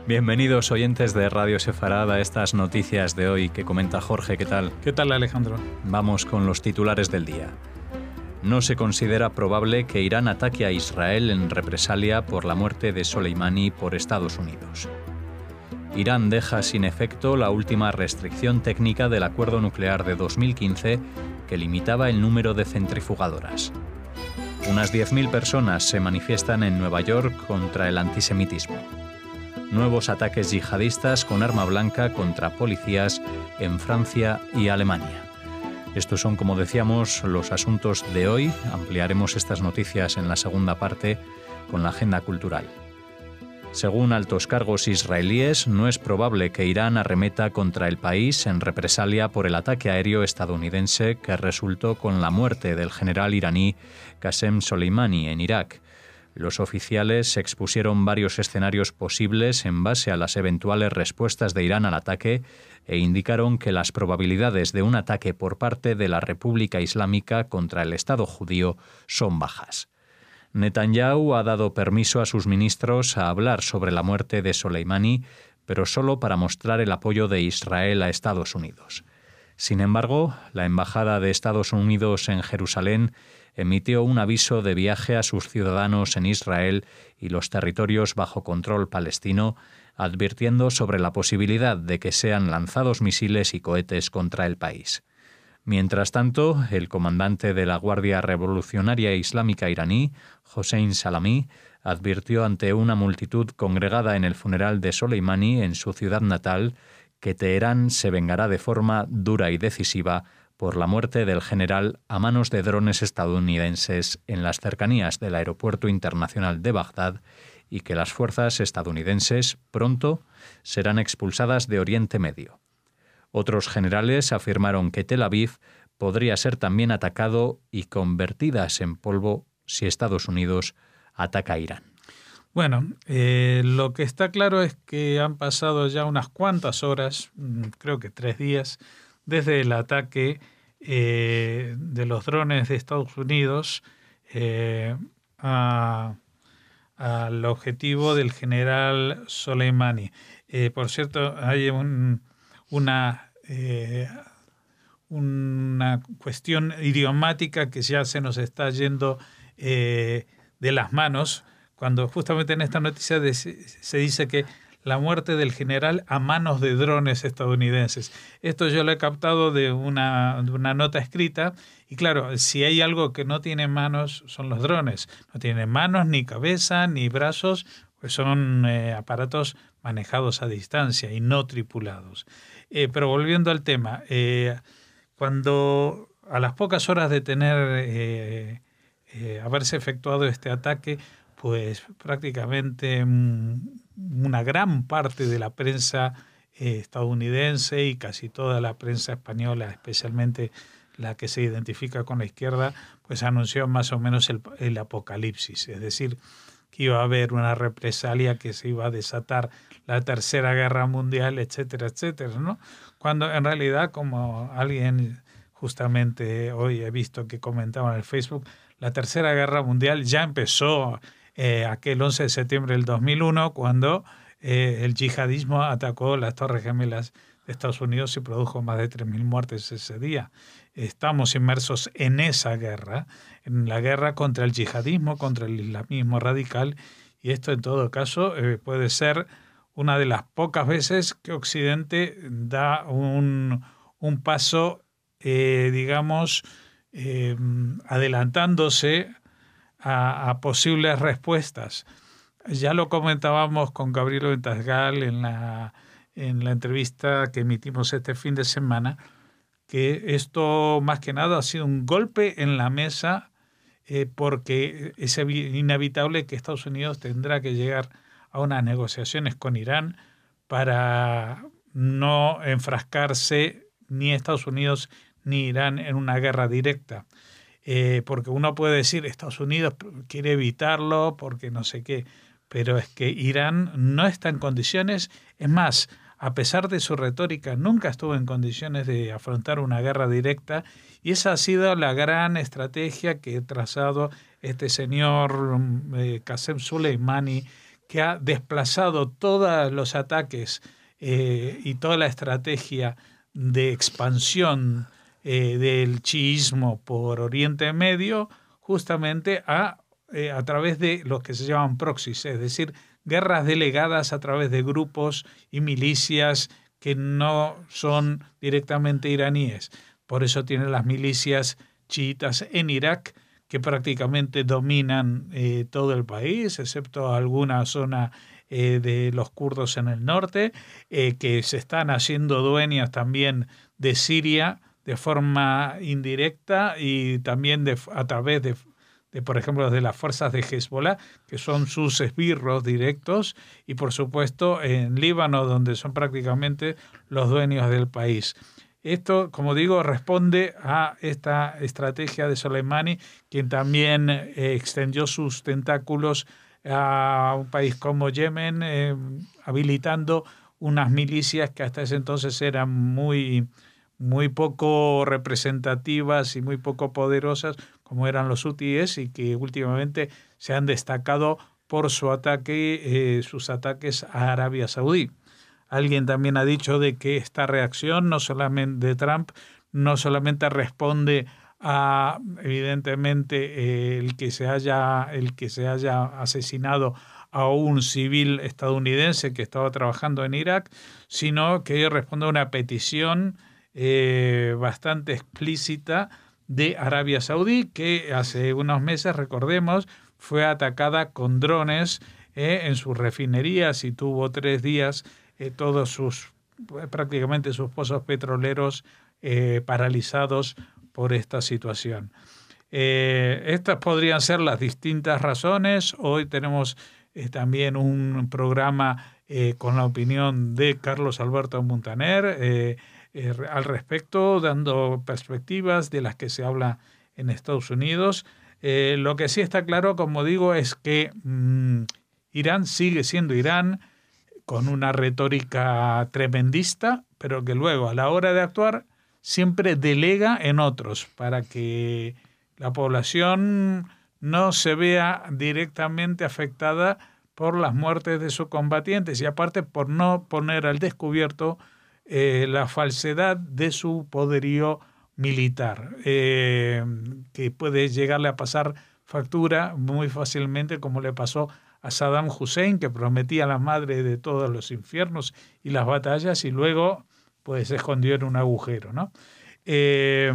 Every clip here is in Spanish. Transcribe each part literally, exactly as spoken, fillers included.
Bienvenidos oyentes de Radio Sefarad a estas noticias de hoy que comenta Jorge. ¿Qué tal? ¿Qué tal, Alejandro? Vamos con los titulares del día. No se considera probable que Irán ataque a Israel en represalia por la muerte de Soleimani por Estados Unidos. Irán deja sin efecto la última restricción técnica del acuerdo nuclear de dos mil quince que limitaba el número de centrifugadoras. Unas diez mil personas se manifiestan en Nueva York contra el antisemitismo. Nuevos ataques yihadistas con arma blanca contra policías en Francia y Alemania. Estos son, como decíamos, los asuntos de hoy. Ampliaremos estas noticias en la segunda parte con la agenda cultural. Según altos cargos israelíes, no es probable que Irán arremeta contra el país en represalia por el ataque aéreo estadounidense que resultó con la muerte del general iraní Qasem Soleimani en Irak. Los oficiales expusieron varios escenarios posibles en base a las eventuales respuestas de Irán al ataque e indicaron que las probabilidades de un ataque por parte de la República Islámica contra el Estado judío son bajas. Netanyahu ha dado permiso a sus ministros a hablar sobre la muerte de Soleimani, pero solo para mostrar el apoyo de Israel a Estados Unidos. Sin embargo, la Embajada de Estados Unidos en Jerusalén emitió un aviso de viaje a sus ciudadanos en Israel y los territorios bajo control palestino, advirtiendo sobre la posibilidad de que sean lanzados misiles y cohetes contra el país. Mientras tanto, el comandante de la Guardia Revolucionaria Islámica iraní, Hossein Salami, advirtió ante una multitud congregada en el funeral de Soleimani en su ciudad natal que Teherán se vengará de forma dura y decisiva por la muerte del general a manos de drones estadounidenses en las cercanías del aeropuerto internacional de Bagdad y que las fuerzas estadounidenses pronto serán expulsadas de Oriente Medio. Otros generales afirmaron que Tel Aviv podría ser también atacado y convertidas en polvo si Estados Unidos ataca a Irán. Bueno, eh, lo que está claro es que han pasado ya unas cuantas horas, creo que tres días, desde el ataque eh, de los drones de Estados Unidos eh, a, al objetivo del general Soleimani. Eh, por cierto, hay un, una, eh, una cuestión idiomática que ya se nos está yendo eh, de las manos, cuando justamente en esta noticia de, se dice que la muerte del general a manos de drones estadounidenses. Esto yo lo he captado de una, de una nota escrita, y claro, si hay algo que no tiene manos son los drones. No tienen manos, ni cabeza, ni brazos, pues son eh, aparatos manejados a distancia y no tripulados. Eh, pero volviendo al tema, eh, cuando a las pocas horas de tener eh, eh, haberse efectuado este ataque, pues prácticamente una gran parte de la prensa eh, estadounidense y casi toda la prensa española, especialmente la que se identifica con la izquierda, pues anunció más o menos el, el apocalipsis, es decir, que iba a haber una represalia, que se iba a desatar la Tercera Guerra Mundial, etcétera, etcétera, ¿no? Cuando en realidad, como alguien justamente hoy he visto que comentaba en el Facebook, la Tercera Guerra Mundial ya empezó Eh, aquel once de septiembre del dos mil uno, cuando eh, el yihadismo atacó las Torres Gemelas de Estados Unidos y produjo más de tres mil muertes ese día. Estamos inmersos en esa guerra, en la guerra contra el yihadismo, contra el islamismo radical, y esto en todo caso eh, puede ser una de las pocas veces que Occidente da un, un paso, eh, digamos, eh, adelantándose A, a posibles respuestas. Ya lo comentábamos con Gabriel Ventasgal en la, en la entrevista que emitimos este fin de semana, que esto más que nada ha sido un golpe en la mesa eh, porque es inevitable que Estados Unidos tendrá que llegar a unas negociaciones con Irán para no enfrascarse ni Estados Unidos ni Irán en una guerra directa. Eh, porque uno puede decir Estados Unidos quiere evitarlo porque no sé qué, pero es que Irán no está en condiciones, es más, a pesar de su retórica, nunca estuvo en condiciones de afrontar una guerra directa, y esa ha sido la gran estrategia que ha trazado este señor eh, Qasem Soleimani, que ha desplazado todos los ataques eh, y toda la estrategia de expansión eh, del chiismo por Oriente Medio justamente a, eh, a través de lo que se llaman proxies, es decir, guerras delegadas a través de grupos y milicias que no son directamente iraníes. Por eso tienen las milicias chiitas en Irak, que prácticamente dominan eh, todo el país, excepto alguna zona eh, de los kurdos en el norte, eh, que se están haciendo dueñas también de Siria de forma indirecta y también de, a través de, de, por ejemplo, de las fuerzas de Hezbollah, que son sus esbirros directos, y por supuesto en Líbano, donde son prácticamente los dueños del país. Esto, como digo, responde a esta estrategia de Soleimani, quien también eh, extendió sus tentáculos a un país como Yemen, eh, habilitando unas milicias que hasta ese entonces eran muy, muy poco representativas y muy poco poderosas, como eran los hutíes, y que últimamente se han destacado por su ataque, eh, sus ataques a Arabia Saudí. Alguien también ha dicho de que esta reacción no solamente de Trump no solamente responde a, evidentemente, eh, el que se haya el que se haya asesinado a un civil estadounidense que estaba trabajando en Irak, sino que responde a una petición eh, bastante explícita de Arabia Saudí, que hace unos meses, recordemos, fue atacada con drones eh, en sus refinerías y tuvo tres días eh, todos sus, prácticamente sus pozos petroleros eh, paralizados por esta situación. Eh, estas podrían ser las distintas razones. Hoy tenemos eh, también un programa eh, con la opinión de Carlos Alberto Muntaner eh, eh, al respecto, dando perspectivas de las que se habla en Estados Unidos. Eh, lo que sí está claro, como digo, es que mmm, Irán sigue siendo Irán, con una retórica tremendista, pero que luego a la hora de actuar siempre delega en otros para que la población no se vea directamente afectada por las muertes de sus combatientes y aparte por no poner al descubierto eh, la falsedad de su poderío militar, eh, que puede llegarle a pasar factura muy fácilmente, como le pasó a Saddam Hussein, que prometía la madre de todos los infiernos y las batallas y luego pues se escondió en un agujero, ¿no? Eh,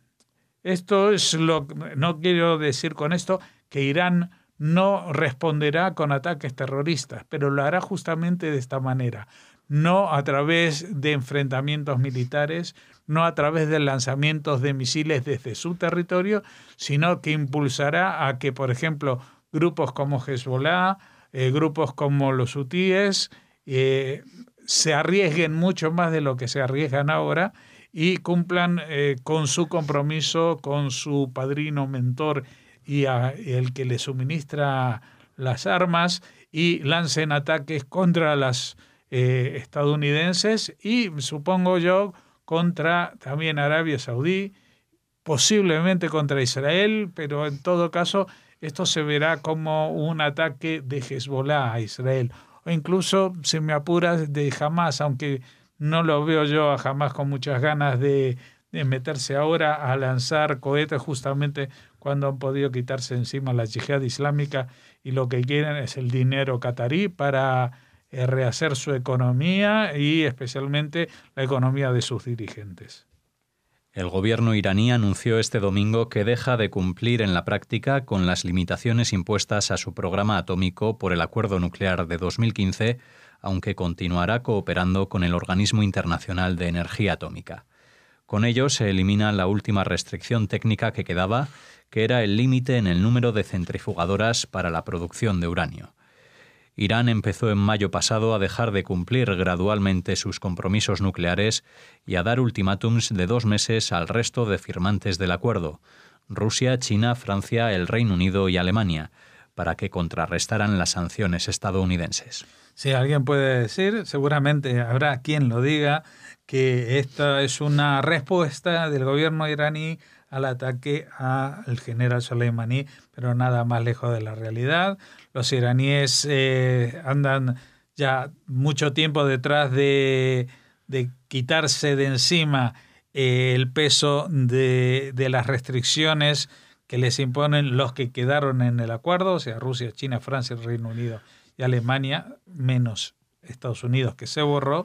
esto es lo no quiero decir con esto que Irán no responderá con ataques terroristas, pero lo hará justamente de esta manera, no a través de enfrentamientos militares, no a través de lanzamientos de misiles desde su territorio, sino que impulsará a que, por ejemplo, grupos como Hezbollah, eh, grupos como los hutíes, eh, se arriesguen mucho más de lo que se arriesgan ahora y cumplan eh, con su compromiso, con su padrino, mentor y a, el que le suministra las armas, y lancen ataques contra las eh, estadounidenses y, supongo yo, contra también Arabia Saudí, posiblemente contra Israel, pero en todo caso esto se verá como un ataque de Hezbollah a Israel, o incluso, si me apuras, de Hamas, aunque no lo veo yo a Hamas con muchas ganas de, de meterse ahora a lanzar cohetes justamente cuando han podido quitarse encima la yihad islámica y lo que quieren es el dinero catarí para eh, rehacer su economía y especialmente la economía de sus dirigentes. El gobierno iraní anunció este domingo que deja de cumplir en la práctica con las limitaciones impuestas a su programa atómico por el Acuerdo Nuclear de dos mil quince, aunque continuará cooperando con el Organismo Internacional de Energía Atómica. Con ello se elimina la última restricción técnica que quedaba, que era el límite en el número de centrifugadoras para la producción de uranio. Irán empezó en mayo pasado a dejar de cumplir gradualmente sus compromisos nucleares y a dar ultimátums de dos meses al resto de firmantes del acuerdo, Rusia, China, Francia, el Reino Unido y Alemania, para que contrarrestaran las sanciones estadounidenses. Sí, alguien puede decir, seguramente habrá quien lo diga, que esta es una respuesta del gobierno iraní al ataque al general Soleimani, pero nada más lejos de la realidad. Los iraníes eh, andan ya mucho tiempo detrás de, de quitarse de encima eh, el peso de, de las restricciones que les imponen los que quedaron en el acuerdo, o sea, Rusia, China, Francia, el Reino Unido y Alemania, menos Estados Unidos, que se borró,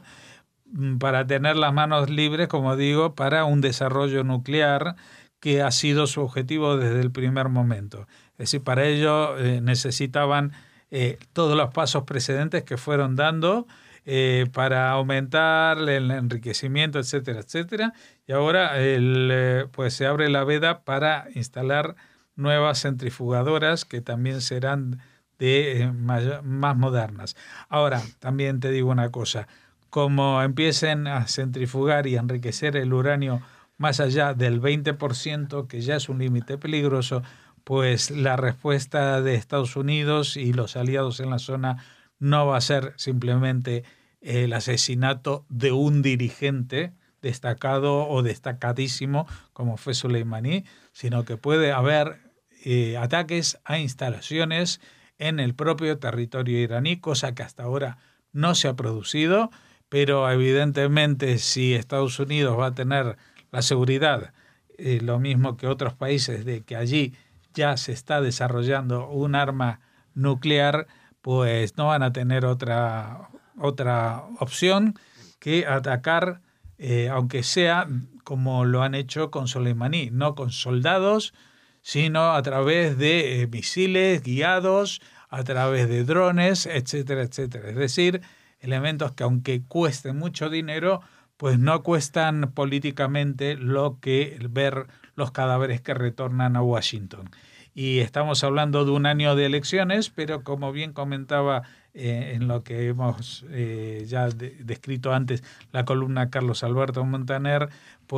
para tener las manos libres, como digo, para un desarrollo nuclear que ha sido su objetivo desde el primer momento. Es decir, para ello eh, necesitaban eh, todos los pasos precedentes que fueron dando eh, para aumentar el enriquecimiento, etcétera, etcétera. Y ahora el, eh, pues se abre la veda para instalar nuevas centrifugadoras que también serán de eh, más, más modernas. Ahora, también te digo una cosa, como empiecen a centrifugar y a enriquecer el uranio más allá del veinte por ciento, que ya es un límite peligroso, pues la respuesta de Estados Unidos y los aliados en la zona no va a ser simplemente el asesinato de un dirigente destacado o destacadísimo como fue Soleimani, sino que puede haber eh, ataques a instalaciones en el propio territorio iraní, cosa que hasta ahora no se ha producido, pero evidentemente si Estados Unidos va a tener la seguridad, eh, lo mismo que otros países, de que allí ya se está desarrollando un arma nuclear, pues no van a tener otra, otra opción que atacar, eh, aunque sea como lo han hecho con Soleimani, no con soldados, sino a través de eh, misiles guiados, a través de drones, etcétera, etcétera. Es decir, elementos que aunque cuesten mucho dinero, pues no cuestan políticamente lo que ver los cadáveres que retornan a Washington. Y estamos hablando de un año de elecciones, pero como bien comentaba eh, en lo que hemos eh, ya de, descrito antes, la columna Carlos Alberto Montaner,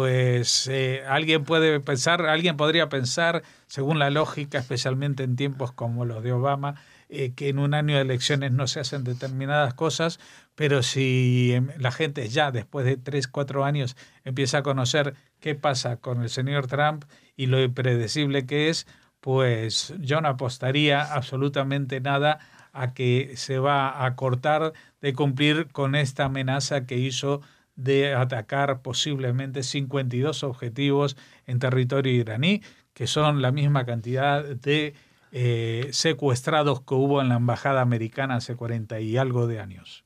pues eh, alguien puede pensar, alguien podría pensar, según la lógica, especialmente en tiempos como los de Obama, eh, que en un año de elecciones no se hacen determinadas cosas, pero si la gente ya después de tres, cuatro años empieza a conocer qué pasa con el señor Trump y lo impredecible que es, pues yo no apostaría absolutamente nada a que se va a cortar de cumplir con esta amenaza que hizo de atacar posiblemente cincuenta y dos objetivos en territorio iraní, que son la misma cantidad de eh, secuestrados que hubo en la embajada americana hace cuarenta y algo de años.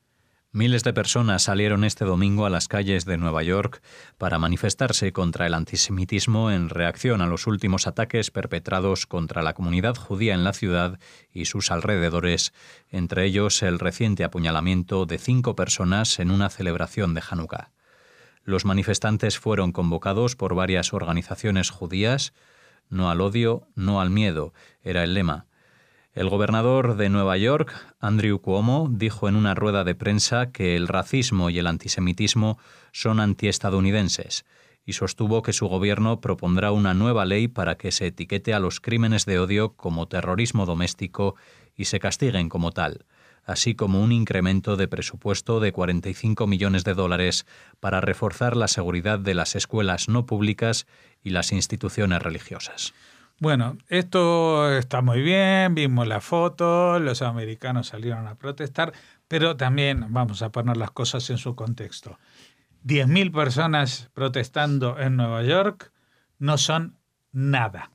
Miles de personas salieron este domingo a las calles de Nueva York para manifestarse contra el antisemitismo en reacción a los últimos ataques perpetrados contra la comunidad judía en la ciudad y sus alrededores, entre ellos el reciente apuñalamiento de cinco personas en una celebración de Hanukkah. Los manifestantes fueron convocados por varias organizaciones judías. No al odio, no al miedo, era el lema. El gobernador de Nueva York, Andrew Cuomo, dijo en una rueda de prensa que el racismo y el antisemitismo son antiestadounidenses y sostuvo que su gobierno propondrá una nueva ley para que se etiquete a los crímenes de odio como terrorismo doméstico y se castiguen como tal, así como un incremento de presupuesto de cuarenta y cinco millones de dólares para reforzar la seguridad de las escuelas no públicas y las instituciones religiosas. Bueno, esto está muy bien, vimos la foto, los americanos salieron a protestar, pero también vamos a poner las cosas en su contexto. diez mil personas protestando en Nueva York no son nada,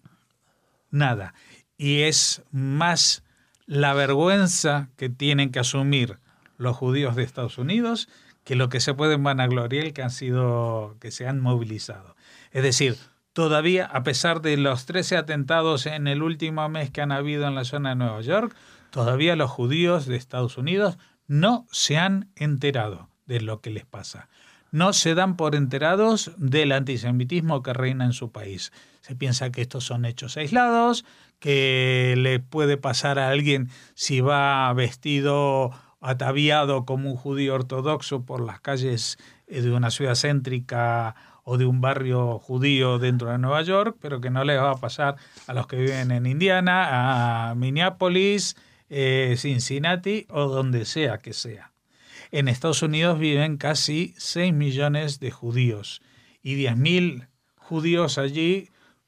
nada. Y es más la vergüenza que tienen que asumir los judíos de Estados Unidos que lo que se pueden vanagloriar que han sido, que se han movilizado. Es decir, todavía, a pesar de los trece atentados en el último mes que han habido en la zona de Nueva York, todavía los judíos de Estados Unidos no se han enterado de lo que les pasa. No se dan por enterados del antisemitismo que reina en su país. Se piensa que estos son hechos aislados, que le puede pasar a alguien si va vestido, ataviado como un judío ortodoxo por las calles de una ciudad céntrica o de un barrio judío dentro de Nueva York, pero que no les va a pasar a los que viven en Indiana, a Minneapolis, eh, Cincinnati o donde sea que sea. En Estados Unidos viven casi seis millones de judíos y diez mil judíos allí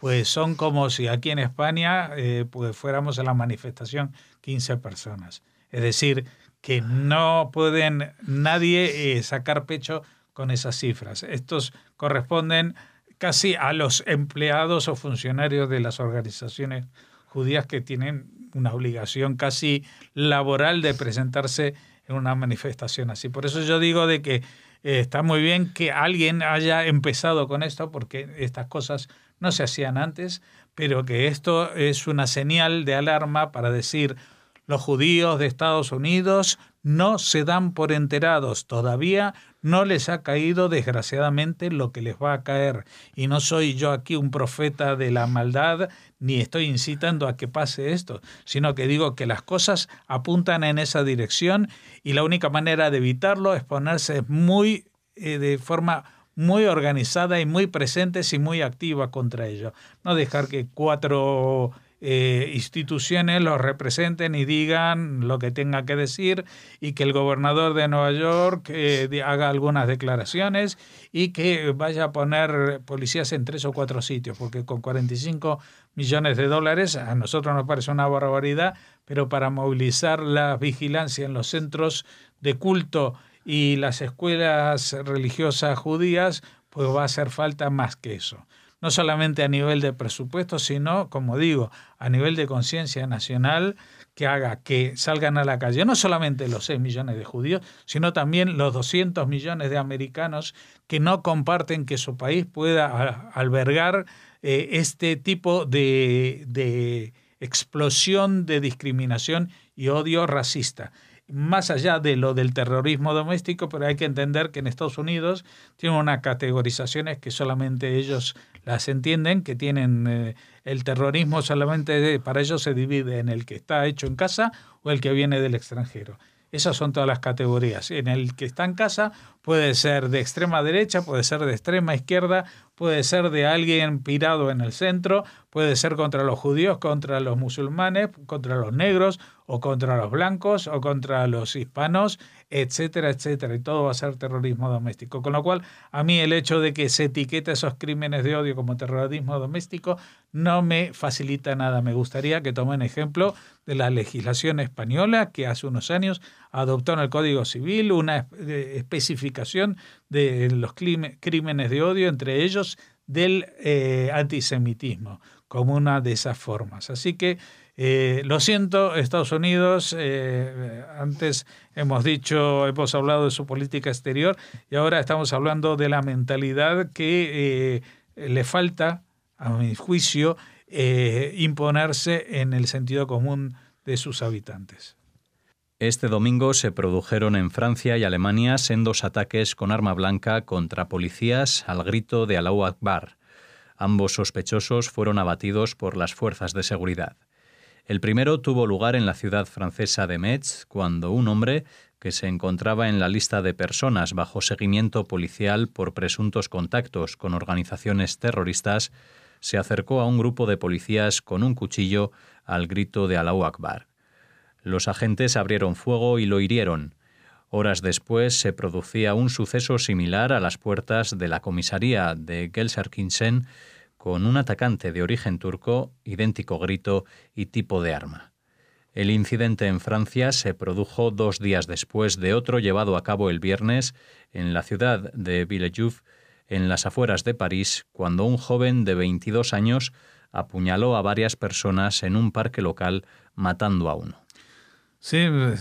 pues son como si aquí en España eh, pues fuéramos a la manifestación quince personas. Es decir, que no pueden nadie eh, sacar pecho con esas cifras. Estos corresponden casi a los empleados o funcionarios de las organizaciones judías que tienen una obligación casi laboral de presentarse en una manifestación así. Por eso yo digo de que eh, está muy bien que alguien haya empezado con esto, porque estas cosas no se hacían antes, pero que esto es una señal de alarma para decir: los judíos de Estados Unidos no se dan por enterados, todavía no les ha caído desgraciadamente lo que les va a caer. Y no soy yo aquí un profeta de la maldad, ni estoy incitando a que pase esto, sino que digo que las cosas apuntan en esa dirección y la única manera de evitarlo es ponerse muy, eh, de forma muy organizada y muy presentes y muy activa contra ello. No dejar que cuatro Eh, instituciones los representen y digan lo que tenga que decir, y que el gobernador de Nueva York eh, haga algunas declaraciones y que vaya a poner policías en tres o cuatro sitios, porque con cuarenta y cinco millones de dólares a nosotros nos parece una barbaridad, pero para movilizar la vigilancia en los centros de culto y las escuelas religiosas judías, pues va a hacer falta más que eso. No solamente a nivel de presupuesto, sino, como digo, a nivel de conciencia nacional, que haga que salgan a la calle no solamente los seis millones de judíos, sino también los doscientos millones de americanos que no comparten que su país pueda a, albergar eh, este tipo de, de explosión de discriminación y odio racista. Más allá de lo del terrorismo doméstico, pero hay que entender que en Estados Unidos tienen unas categorizaciones que solamente ellos las entienden, que tienen eh, el terrorismo solamente de, para ellos se divide en el que está hecho en casa o el que viene del extranjero. Esas son todas las categorías. En el que está en casa puede ser de extrema derecha, puede ser de extrema izquierda, puede ser de alguien pirado en el centro, puede ser contra los judíos, contra los musulmanes, contra los negros, o contra los blancos, o contra los hispanos, etcétera, etcétera. Y todo va a ser terrorismo doméstico. Con lo cual, a mí el hecho de que se etiquete esos crímenes de odio como terrorismo doméstico no me facilita nada. Me gustaría que tomen ejemplo de la legislación española, que hace unos años adoptó en el Código Civil una especificación de los crímenes de odio, entre ellos del eh, antisemitismo, como una de esas formas. Así que eh, lo siento, Estados Unidos, eh, antes hemos dicho, hemos hablado de su política exterior y ahora estamos hablando de la mentalidad que eh, le falta, a mi juicio, eh, imponerse en el sentido común de sus habitantes. Este domingo se produjeron en Francia y Alemania sendos ataques con arma blanca contra policías al grito de Allahu Akbar. Ambos sospechosos fueron abatidos por las fuerzas de seguridad. El primero tuvo lugar en la ciudad francesa de Metz, cuando un hombre que se encontraba en la lista de personas bajo seguimiento policial por presuntos contactos con organizaciones terroristas se acercó a un grupo de policías con un cuchillo al grito de Allahu Akbar. Los agentes abrieron fuego y lo hirieron. Horas después se producía un suceso similar a las puertas de la comisaría de Gelsenkirchen con un atacante de origen turco, idéntico grito y tipo de arma. El incidente en Francia se produjo dos días después de otro llevado a cabo el viernes en la ciudad de Villejuif, en las afueras de París, cuando un joven de veintidós años apuñaló a varias personas en un parque local, matando a uno. Sí,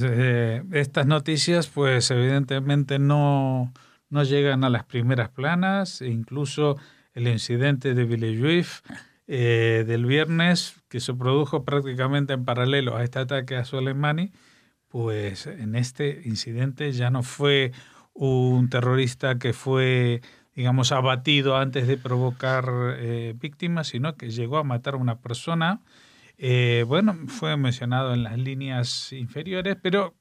eh, estas noticias pues evidentemente no, no llegan a las primeras planas, e incluso el incidente de Villejuif eh, del viernes, que se produjo prácticamente en paralelo a este ataque a Soleimani, pues en este incidente ya no fue un terrorista que fue, digamos, abatido antes de provocar eh, víctimas, sino que llegó a matar a una persona. Eh, bueno, fue mencionado en las líneas inferiores, pero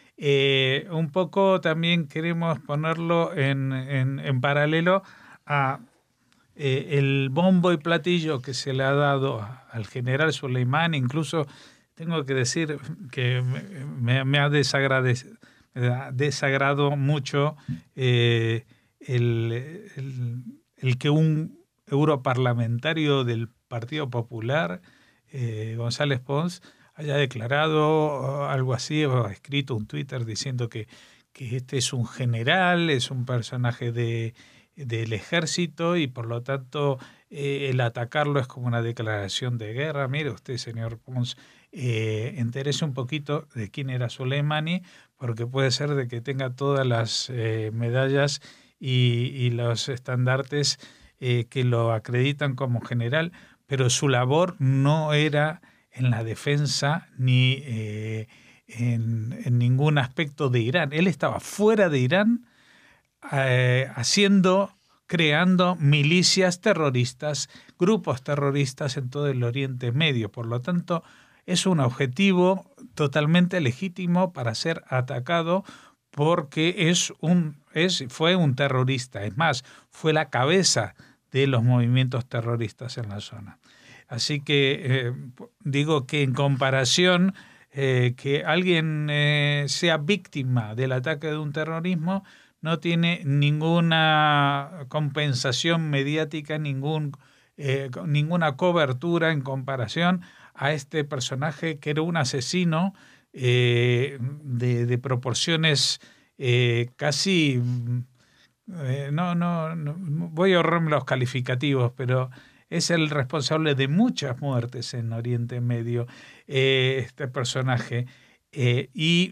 eh, un poco también queremos ponerlo en, en, en paralelo a eh, el bombo y platillo que se le ha dado al general Soleimani. Incluso tengo que decir que me, me ha desagradecido, desagrado mucho eh, el, el, el que un europarlamentario del Partido Popular, eh, González Pons, haya declarado algo así o ha escrito un Twitter diciendo que, que este es un general, es un personaje de, del ejército y por lo tanto eh, el atacarlo es como una declaración de guerra. Mire usted, señor Pons, eh, entérese un poquito de quién era Soleimani, porque puede ser de que tenga todas las eh, medallas y, y los estandartes eh, que lo acreditan como general, pero su labor no era en la defensa ni eh, en, en ningún aspecto de Irán. Él estaba fuera de Irán eh, haciendo, creando milicias terroristas, grupos terroristas en todo el Oriente Medio. Por lo tanto, es un objetivo totalmente legítimo para ser atacado porque es un, es, fue un terrorista. Es más, fue la cabeza de los movimientos terroristas en la zona. Así que eh, digo que en comparación eh, que alguien eh, sea víctima del ataque de un terrorismo no tiene ninguna compensación mediática, ningún, eh, ninguna cobertura en comparación a este personaje que era un asesino eh, de, de proporciones eh, casi... Eh, no, no, no, voy a ahorrarme los calificativos, pero es el responsable de muchas muertes en Oriente Medio, eh, este personaje. Eh, y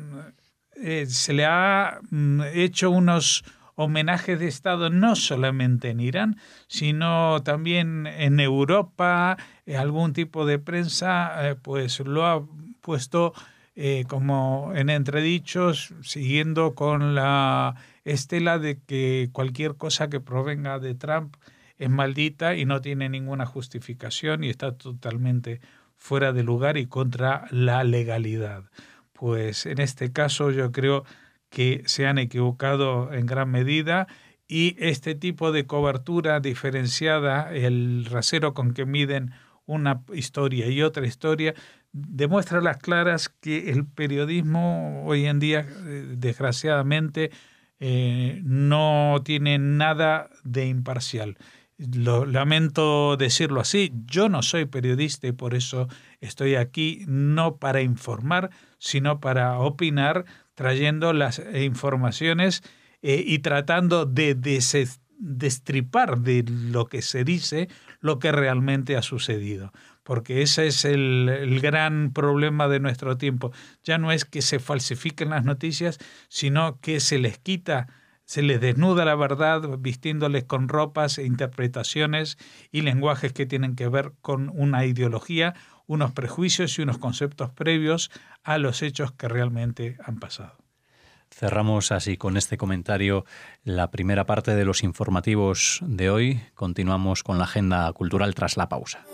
eh, se le ha hecho unos homenajes de Estado no solamente en Irán, sino también en Europa. Eh, algún tipo de prensa eh, pues lo ha puesto eh, como en entredichos, siguiendo con la estela de que cualquier cosa que provenga de Trump es maldita y no tiene ninguna justificación y está totalmente fuera de lugar y contra la legalidad. Pues en este caso yo creo que se han equivocado en gran medida y este tipo de cobertura diferenciada, el rasero con que miden una historia y otra historia, demuestra a las claras que el periodismo hoy en día, desgraciadamente, eh, no tiene nada de imparcial. Lo lamento decirlo así, yo no soy periodista y por eso estoy aquí no para informar, sino para opinar, trayendo las informaciones eh, y tratando de des- destripar de lo que se dice lo que realmente ha sucedido. Porque ese es el, el gran problema de nuestro tiempo. Ya no es que se falsifiquen las noticias, sino que se les quita, se les desnuda la verdad, vistiéndoles con ropas, interpretaciones y lenguajes que tienen que ver con una ideología, unos prejuicios y unos conceptos previos a los hechos que realmente han pasado. Cerramos así con este comentario la primera parte de los informativos de hoy. Continuamos con la agenda cultural tras la pausa.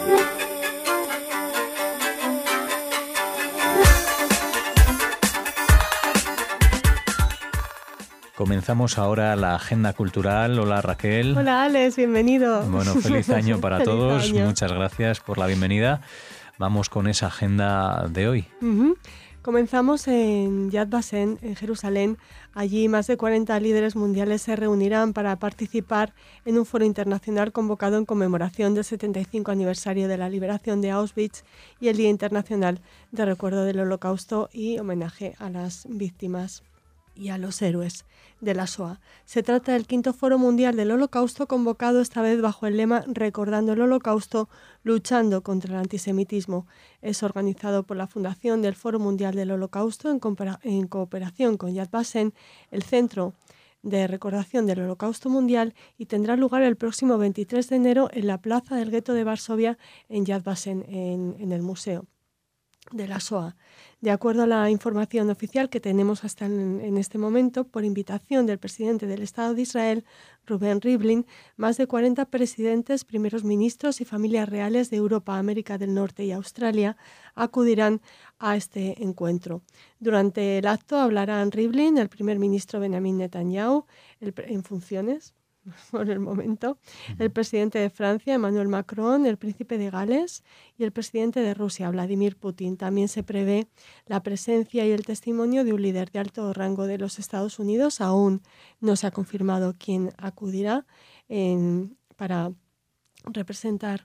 Comenzamos ahora la agenda cultural. Hola Raquel. Hola Alex, bienvenido. Bueno, feliz año para feliz todos. Año. Muchas gracias por la bienvenida. Vamos con esa agenda de hoy. Uh-huh. Comenzamos en Yad Vashem, en Jerusalén. Allí más de cuarenta líderes mundiales se reunirán para participar en un foro internacional convocado en conmemoración del setenta y cinco aniversario de la liberación de Auschwitz y el Día Internacional de Recuerdo del Holocausto y homenaje a las víctimas y a los héroes de la Shoah. Se trata del quinto Foro Mundial del Holocausto, convocado esta vez bajo el lema Recordando el Holocausto, luchando contra el antisemitismo. Es organizado por la Fundación del Foro Mundial del Holocausto en, compara- en cooperación con Yad Vashem, el Centro de Recordación del Holocausto Mundial, y tendrá lugar el próximo veintitrés de enero en la Plaza del Gueto de Varsovia, en Yad Vashem, en, en el Museo de la Shoah. De acuerdo a la información oficial que tenemos hasta en, en este momento, por invitación del presidente del Estado de Israel, Reuven Rivlin, más de cuarenta presidentes, primeros ministros y familias reales de Europa, América del Norte y Australia acudirán a este encuentro. Durante el acto hablarán Rivlin, el primer ministro Benjamin Netanyahu, el, en funciones, por el momento, el presidente de Francia, Emmanuel Macron, el príncipe de Gales y el presidente de Rusia, Vladimir Putin. También se prevé la presencia y el testimonio de un líder de alto rango de los Estados Unidos. Aún no se ha confirmado quién acudirá en, para representar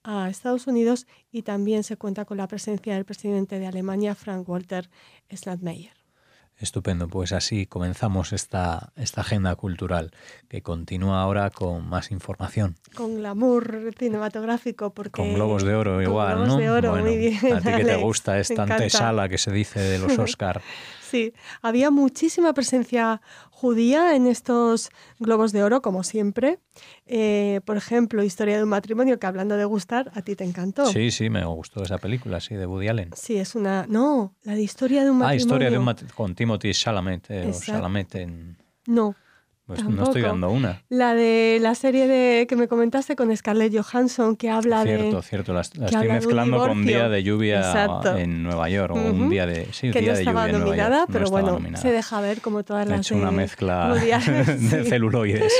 a Estados Unidos, y también se cuenta con la presencia del presidente de Alemania, Frank-Walter Steinmeier. Estupendo, pues así comenzamos esta, esta agenda cultural, que continúa ahora con más información. Con glamour cinematográfico, porque... Con Globos de Oro igual, Globos ¿no? de Oro, bueno, muy bien. a ti que te gusta esta antesala que se dice de los Oscar. Sí, había muchísima presencia judía en estos Globos de Oro, como siempre. Eh, por ejemplo, Historia de un matrimonio, que hablando de gustar, a ti te encantó. Sí, sí, me gustó esa película, sí, de Woody Allen. Sí, es una... No, la de Historia de un matrimonio. Ah, Historia de un matrimonio, con Timothy Chalamet, eh, o Chalamet en... No. Pues no estoy dando una. La de la serie de que me comentaste con Scarlett Johansson, que habla cierto, de... Cierto, cierto. La, la estoy mezclando con Día de Lluvia Exacto. en Nueva York, o uh-huh. un día de sí, que día no de estaba lluvia en nominada, Nueva York. pero no bueno, nominada. se deja ver como todas He las hecho de una mezcla Allen, de sí. celuloides.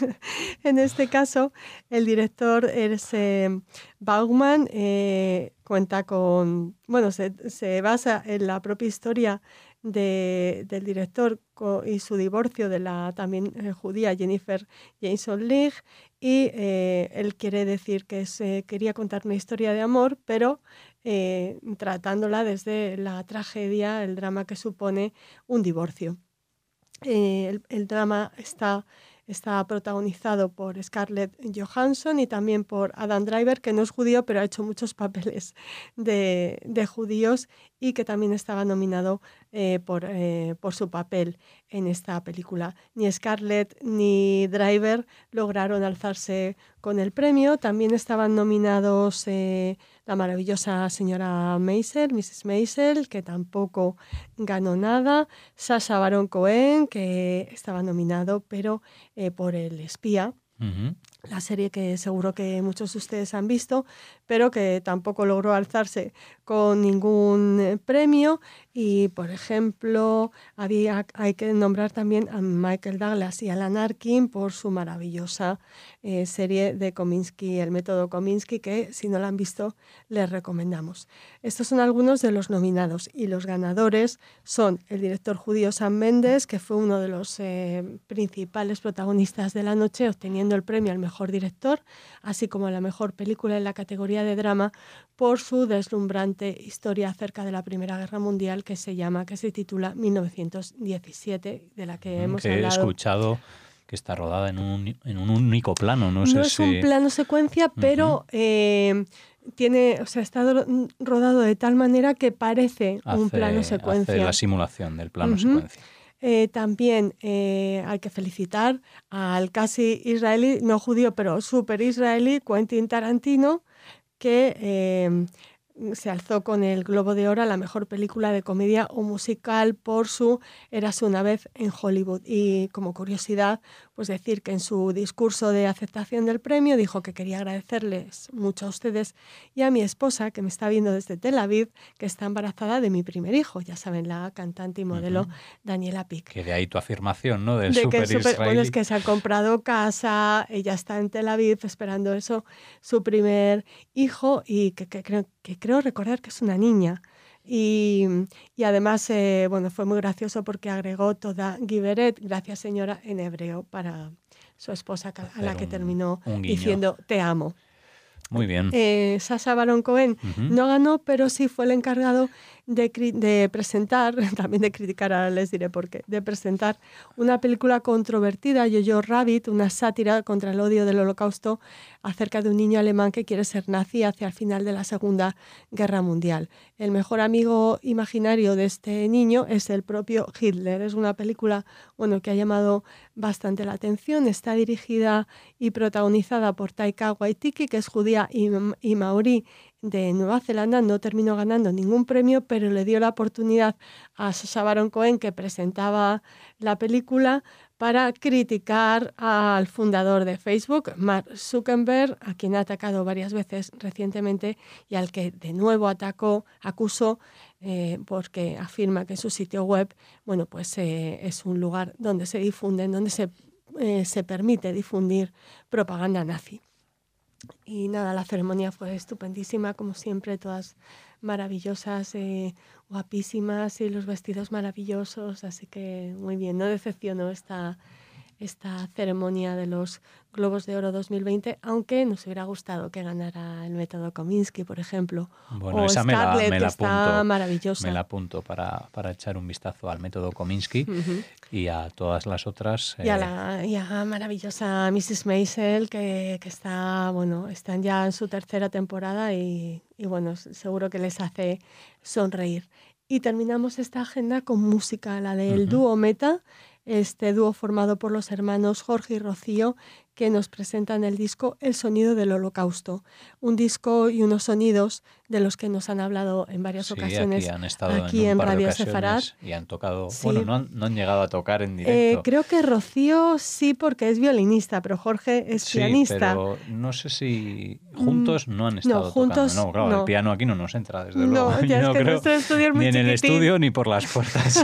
En este caso, el director es eh, Bauman, eh, cuenta con... Bueno, se, se basa en la propia historia de, del director y su divorcio de la también eh, judía Jennifer Jason Leigh, y eh, él quiere decir que se quería contar una historia de amor, pero eh, tratándola desde la tragedia, el drama que supone un divorcio. Eh, el, el drama está, está protagonizado por Scarlett Johansson y también por Adam Driver, que no es judío, pero ha hecho muchos papeles de, de judíos, y que también estaba nominado eh, por, eh, por su papel en esta película. Ni Scarlett ni Driver lograron alzarse con el premio. También estaban nominados eh, la maravillosa señora Maisel, missus Maisel, que tampoco ganó nada, Sacha Baron Cohen, que estaba nominado, pero eh, por El espía, Uh-huh. la serie que seguro que muchos de ustedes han visto, pero que tampoco logró alzarse con ningún eh, premio. Y, por ejemplo, había, hay que nombrar también a Michael Douglas y Alan Arkin por su maravillosa eh, serie de Kominsky, El método Kominsky, que si no la han visto les recomendamos. Estos son algunos de los nominados, y los ganadores son el director judío Sam Mendes, que fue uno de los eh, principales protagonistas de la noche, obteniendo el premio al mejor director, así como a la mejor película en la categoría de drama, por su deslumbrante historia acerca de la Primera Guerra Mundial, que se llama, que se titula mil novecientos diecisiete, de la que hemos que hablado. He escuchado que está rodada en un, en un único plano. No, no sé es si... un plano secuencia, pero uh-huh. eh, tiene, o sea, está rodado de tal manera que parece hace, un plano secuencia. Hace la simulación del plano uh-huh. secuencia. Eh, también eh, hay que felicitar al casi israelí, no judío, pero súper israelí, Quentin Tarantino, que eh, se alzó con el Globo de Oro a la mejor película de comedia o musical por su Érase una vez en Hollywood. Y como curiosidad, pues decir que en su discurso de aceptación del premio dijo que quería agradecerles mucho a ustedes y a mi esposa, que me está viendo desde Tel Aviv, que está embarazada de mi primer hijo. Ya saben, la cantante y modelo uh-huh. Daniela Pic. Que de ahí tu afirmación, ¿no? Del de super que super, israelí. Bueno, es que se ha comprado casa, ella está en Tel Aviv esperando eso, su primer hijo, y que, que, creo, que creo recordar que es una niña. Y, y además, eh, bueno, fue muy gracioso porque agregó toda Giveret, gracias señora, en hebreo para su esposa, a la que un, terminó un diciendo te amo. Muy bien. Eh, Sacha Baron Cohen uh-huh. no ganó, pero sí fue el encargado de, de presentar, también de criticar, ahora les diré por qué, de presentar una película controvertida, Jojo Rabbit, una sátira contra el odio del Holocausto, acerca de un niño alemán que quiere ser nazi hacia el final de la Segunda Guerra Mundial. El mejor amigo imaginario de este niño es el propio Hitler. Es una película, bueno, que ha llamado bastante la atención. Está dirigida y protagonizada por Taika Waititi, que es judía y, y maorí de Nueva Zelanda. No terminó ganando ningún premio, pero le dio la oportunidad a Sacha Baron Cohen, que presentaba la película, para criticar al fundador de Facebook, Mark Zuckerberg, a quien ha atacado varias veces recientemente y al que de nuevo atacó, acusó, eh, porque afirma que su sitio web, bueno, pues eh, es un lugar donde se difunde, donde se, eh, se permite difundir propaganda nazi. Y nada, la ceremonia fue estupendísima, como siempre, todas maravillosas, eh, guapísimas, y los vestidos maravillosos, así que muy bien, no decepcionó esta, esta ceremonia de los Globos de Oro dos mil veinte, aunque nos hubiera gustado que ganara el método Kominsky, por ejemplo. Bueno, o esa me la, Scarlett, me que la está apunto, maravillosa. me la apunto para, para echar un vistazo al método Kominsky uh-huh. y a todas las otras. Eh... Y, a eh... la, y a maravillosa missus Maisel, que, que está, bueno, están ya en su tercera temporada y, y bueno, seguro que les hace sonreír. Y terminamos esta agenda con música, la del uh-huh. dúo Meta, este dúo formado por los hermanos Jorge y Rocío, que nos presentan el disco El sonido del holocausto. Un disco y unos sonidos de los que nos han hablado en varias sí, ocasiones aquí, han estado aquí en, en Radio Sefarad. Y han tocado, sí. bueno, no han, no han llegado a tocar en directo. Eh, creo que Rocío sí, porque es violinista, pero Jorge es sí, pianista. pero no sé si juntos no han estado no, juntos, tocando. No, claro, no. el piano aquí no nos entra, desde no, luego. Ya no es que creo nuestro estudio es muy ni en chiquitín. el estudio ni por las puertas.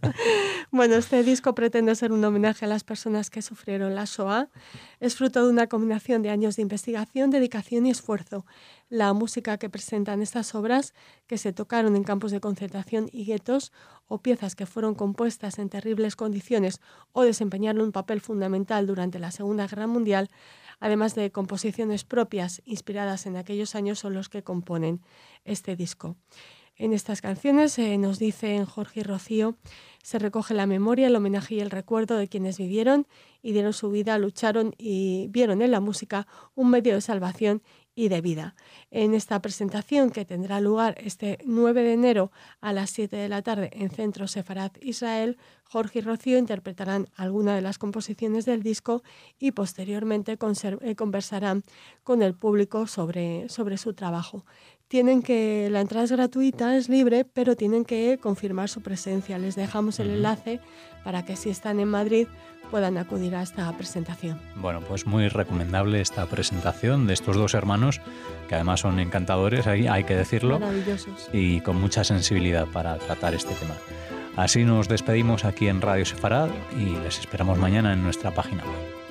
Bueno, este disco pretende ser un homenaje a las personas que sufrieron la Shoah. Es fruto de una combinación de años de investigación, dedicación y esfuerzo. La música que presentan estas obras, que se tocaron en campos de concentración y guetos, o piezas que fueron compuestas en terribles condiciones o desempeñaron un papel fundamental durante la Segunda Guerra Mundial, además de composiciones propias inspiradas en aquellos años, son los que componen este disco. En estas canciones, eh, nos dicen Jorge y Rocío, se recoge la memoria, el homenaje y el recuerdo de quienes vivieron y dieron su vida, lucharon y vieron en la música un medio de salvación y de vida. En esta presentación, que tendrá lugar este nueve de enero a las siete de la tarde en Centro Sefarad Israel, Jorge y Rocío interpretarán alguna de las composiciones del disco y posteriormente eh, conversarán con el público sobre, sobre su trabajo. Tienen que, la entrada es gratuita, es libre, pero tienen que confirmar su presencia. Les dejamos el enlace para que si están en Madrid puedan acudir a esta presentación. Bueno, pues muy recomendable esta presentación de estos dos hermanos, que además son encantadores, hay, hay que decirlo. Maravillosos. Y con mucha sensibilidad para tratar este tema. Así nos despedimos aquí en Radio Sefarad y les esperamos mañana en nuestra página web.